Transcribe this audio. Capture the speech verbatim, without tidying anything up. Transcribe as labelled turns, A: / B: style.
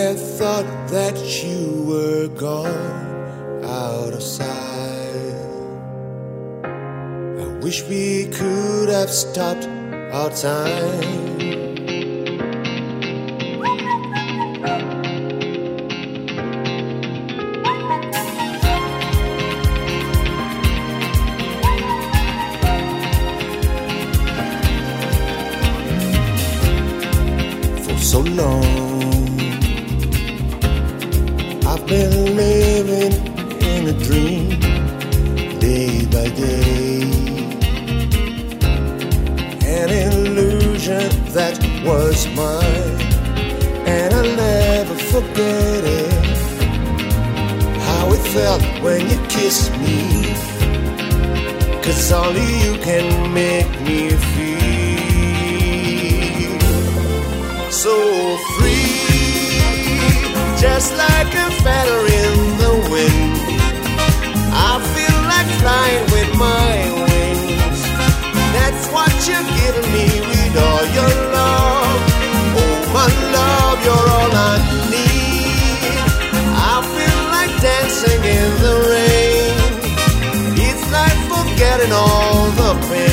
A: had thought that you were gone out of sight. I wish we could have stopped our time. So long I've been living in a dream, day by day, an illusion that was mine, and I'll never forget it. How it felt when you kissed me, 'cause only you can make me feel so free, just like a feather in the wind. I feel like flying with my wings. That's what you're giving me with all your love. Oh my love, you're all I need. I feel like dancing in the rain. It's like forgetting all the pain.